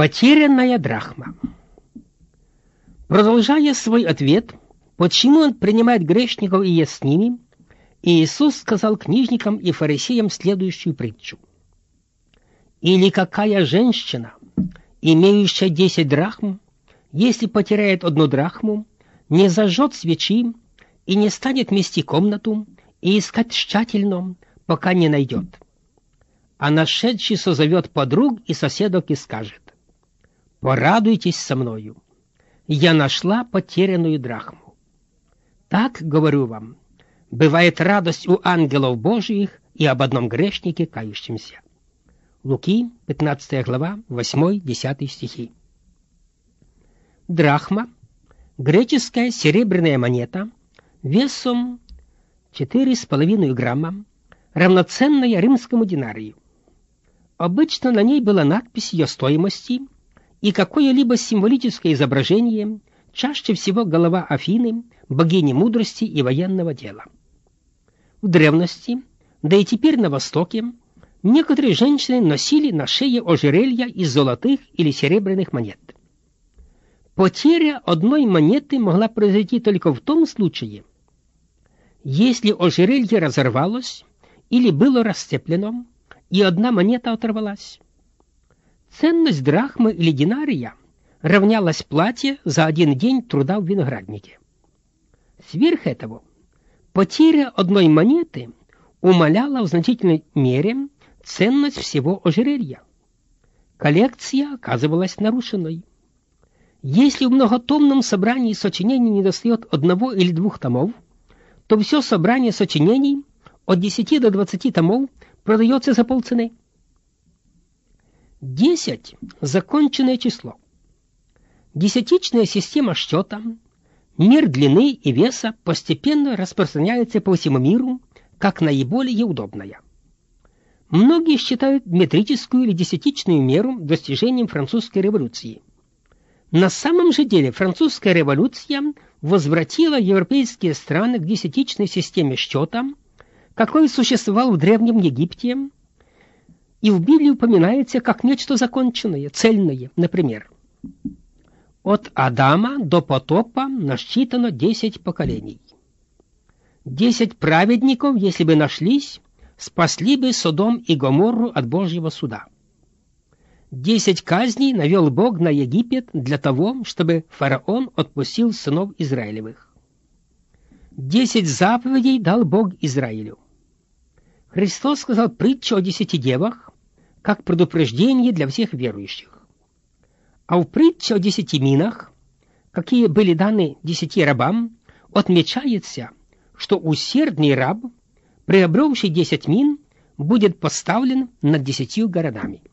Потерянная драхма. Продолжая свой ответ, почему он принимает грешников и ест с ними, Иисус сказал книжникам и фарисеям следующую притчу. «Или какая женщина, имеющая 10 драхм, если потеряет 1 драхму, не зажжет свечи и не станет мести комнату и искать тщательно, пока не найдет. А нашедший созовет подруг и соседок и скажет: порадуйтесь со мною, я нашла потерянную драхму. Так, говорю вам, бывает радость у ангелов Божиих и об одном грешнике кающемся». Луки, 15 глава, 8-10 стихи. Драхма – греческая серебряная монета весом 4,5 грамма, равноценная римскому динарию. Обычно на ней была надпись ее стоимости и какое-либо символическое изображение, чаще всего голова Афины, богини мудрости и военного дела. В древности, да и теперь на Востоке, некоторые женщины носили на шее ожерелья из золотых или серебряных монет. Потеря одной монеты могла произойти только в том случае, если ожерелье разорвалось или было расцеплено, и одна монета оторвалась. Ценность драхмы или динария равнялась плате за 1 день труда в винограднике. Сверх этого, потеря одной монеты умаляла в значительной мере ценность всего ожерелья. Коллекция оказывалась нарушенной. Если в многотомном собрании сочинений недостает 1 или 2 томов, то все собрание сочинений от 10 до 20 томов продается за полцены. 10 – законченное число. Десятичная система счета, мер длины и веса постепенно распространяется по всему миру как наиболее удобная. Многие считают метрическую или десятичную меру достижением французской революции. На самом же деле французская революция возвратила европейские страны к десятичной системе счета, какой существовал в Древнем Египте, и в Библии упоминается как нечто законченное, цельное. Например, от Адама до потопа насчитано 10 поколений. 10 праведников, если бы нашлись, спасли бы Содом и Гоморру от Божьего суда. 10 казней навел Бог на Египет для того, чтобы фараон отпустил сынов Израилевых. 10 заповедей дал Бог Израилю. Христос сказал притчу о 10 девах, как предупреждение для всех верующих. А в притче о 10 минах, какие были даны 10 рабам, отмечается, что усердный раб, приобретший 10 мин, будет поставлен над 10 городами.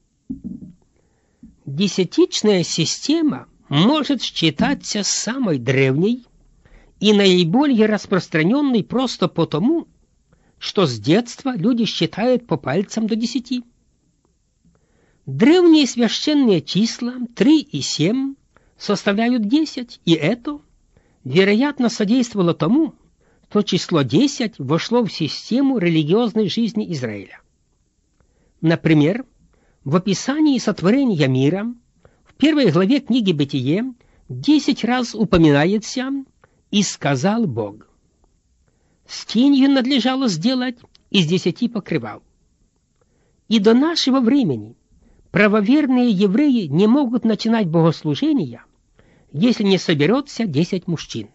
Десятичная система может считаться самой древней и наиболее распространенной просто потому, что с детства люди считают по пальцам до 10. Древние священные числа 3 и 7 составляют 10, и это, вероятно, содействовало тому, что число 10 вошло в систему религиозной жизни Израиля. Например, в описании сотворения мира в 1 главе книги Бытие 10 раз упоминается «И сказал Бог». Скинью надлежало сделать из 10 покрывал. И до нашего времени правоверные евреи не могут начинать богослужения, если не соберется 10 мужчин.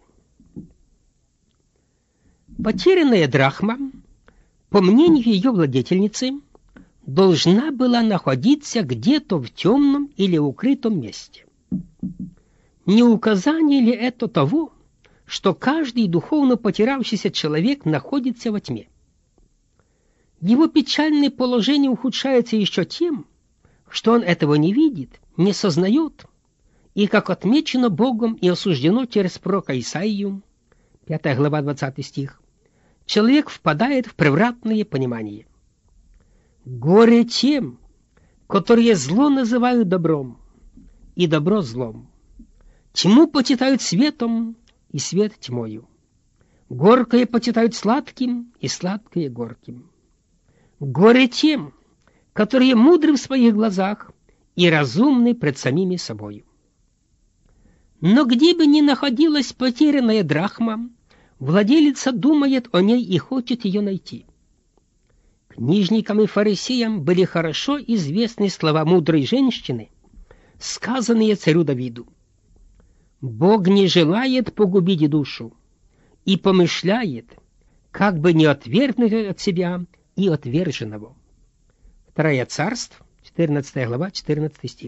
Потерянная драхма, по мнению ее владетельницы, должна была находиться где-то в темном или укрытом месте. Не указание ли это того, что каждый духовно потерявшийся человек находится во тьме? Его печальное положение ухудшается еще тем, что он этого не видит, не сознает, и, как отмечено Богом и осуждено через пророка Исаию, 5 глава, 20 стих, человек впадает в превратное понимание. Горе тем, которые зло называют добром, и добро злом. Тьму почитают светом, и свет тьмою. Горькое почитают сладким, и сладкое горьким. Горе тем, которые мудры в своих глазах и разумны пред самими собою. Но где бы ни находилась потерянная драхма, владелица думает о ней и хочет ее найти. Книжникам и фарисеям были хорошо известны слова мудрой женщины, сказанные царю Давиду. «Бог не желает погубить душу и помышляет, как бы не отвергнуть от себя и отверженного». 2 Царств, 14 глава, 14 стих.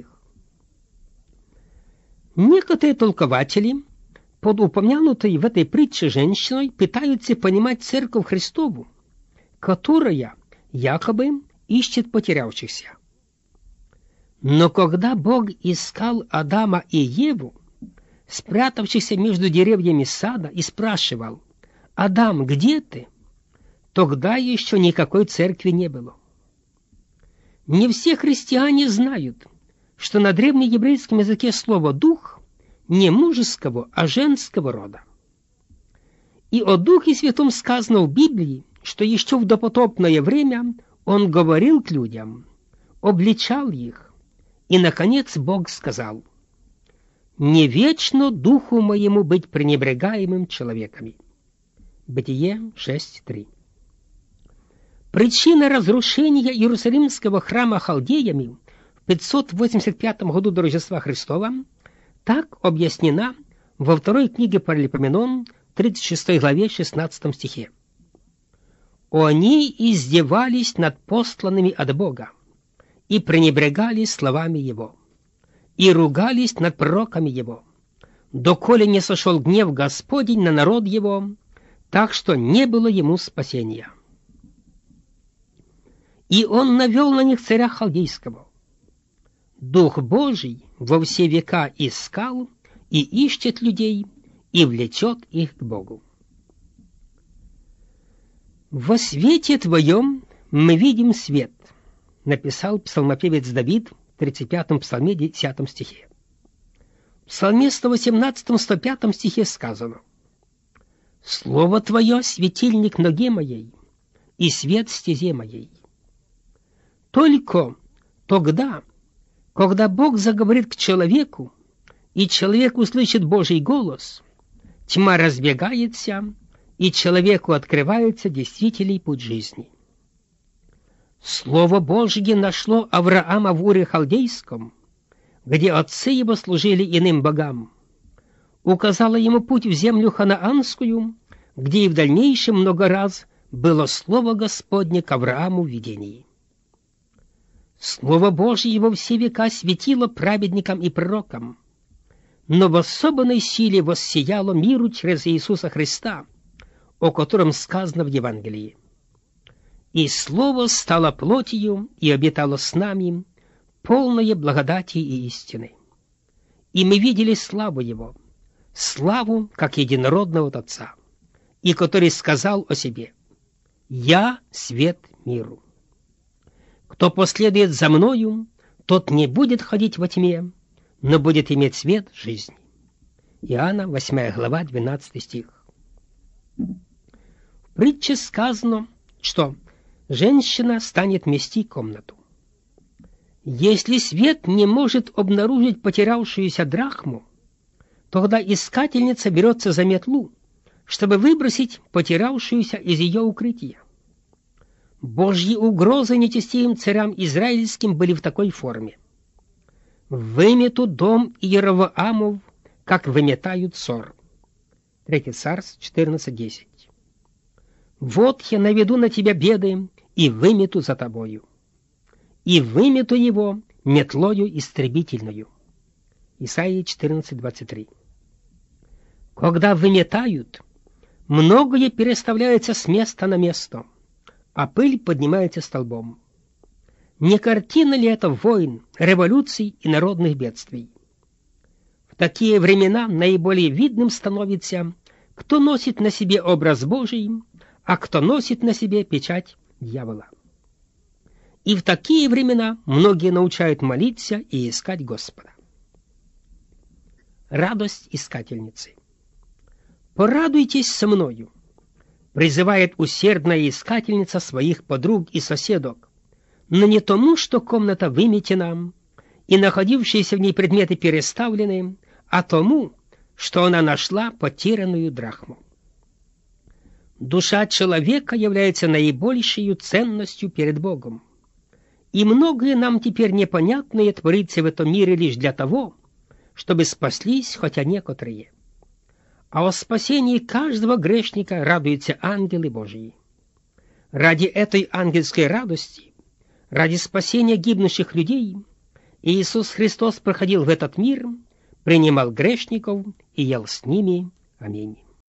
Некоторые толкователи под упомянутой в этой притче женщиной пытаются понимать Церковь Христову, которая якобы ищет потерявшихся. Но когда Бог искал Адама и Еву, спрятавшихся между деревьями сада, и спрашивал: «Адам, где ты?», тогда еще никакой церкви не было. Не все христиане знают, что на древнееврейском языке слово «дух» не мужеского, а женского рода. И о Духе Святом сказано в Библии, что еще в допотопное время Он говорил к людям, обличал их, и, наконец, Бог сказал: «Не вечно Духу Моему быть пренебрегаемым человеками». Бытие 6:3. Причина разрушения Иерусалимского храма халдеями в 585 году до Рождества Христова так объяснена во второй книге Паралипоменон, 36 главе, 16 стихе. «Они издевались над посланными от Бога и пренебрегали словами Его, и ругались над пророками Его, доколе не сошел гнев Господень на народ Его, так что не было ему спасения. И Он навел на них царя халдейского. Дух Божий во все века искал и ищет людей, и влечет их к Богу. «Во свете Твоем мы видим свет», написал псалмопевец Давид в 35-м псалме, 10 стихе. В псалме 118-105 стихе сказано: «Слово Твое — светильник ноге моей, и свет стезе моей». Только тогда, когда Бог заговорит к человеку, и человек услышит Божий голос, тьма разбегается, и человеку открывается действительный путь жизни. Слово Божье нашло Авраама в Уре Халдейском, где отцы его служили иным богам, указало ему путь в землю ханаанскую, где и в дальнейшем много раз было слово Господне к Аврааму в видении. Слово Божье во все века светило праведникам и пророкам, но в особенной силе воссияло миру через Иисуса Христа, о котором сказано в Евангелии: «И Слово стало плотью и обитало с нами, полное благодати и истины. И мы видели славу Его, славу, как единородного от Отца, и который сказал о себе: „Я свет миру. Кто последует за Мною, тот не будет ходить во тьме, но будет иметь свет жизни». Иоанна, 8 глава, 12 стих. В притче сказано, что женщина станет мести комнату. Если свет не может обнаружить потерявшуюся драхму, тогда искательница берется за метлу, чтобы выбросить потерявшуюся из ее укрытия. Божьи угрозы нечестивым царям израильским были в такой форме: «Вымету дом Иеровоамов, как выметают сор». 3 Царств 14:10. «Вот я наведу на тебя беды и вымету за тобою, и вымету его метлою истребительную». Исайя 14:23. Когда выметают, многое переставляется с места на место, а пыль поднимается столбом. Не картина ли это войн, революций и народных бедствий? В такие времена наиболее видным становится, кто носит на себе образ Божий, а кто носит на себе печать дьявола. И в такие времена многие научают молиться и искать Господа. Радость искательницы. «Порадуйтесь со мною», призывает усердная искательница своих подруг и соседок, но не тому, что комната выметена, и находившиеся в ней предметы переставлены, а тому, что она нашла потерянную драхму. Душа человека является наибольшей ценностью перед Богом. И многое нам теперь непонятное творится в этом мире лишь для того, чтобы спаслись хотя некоторые. А о спасении каждого грешника радуются ангелы Божьи. Ради этой ангельской радости, ради спасения гибнущих людей, Иисус Христос проходил в этот мир, принимал грешников и ел с ними. Аминь.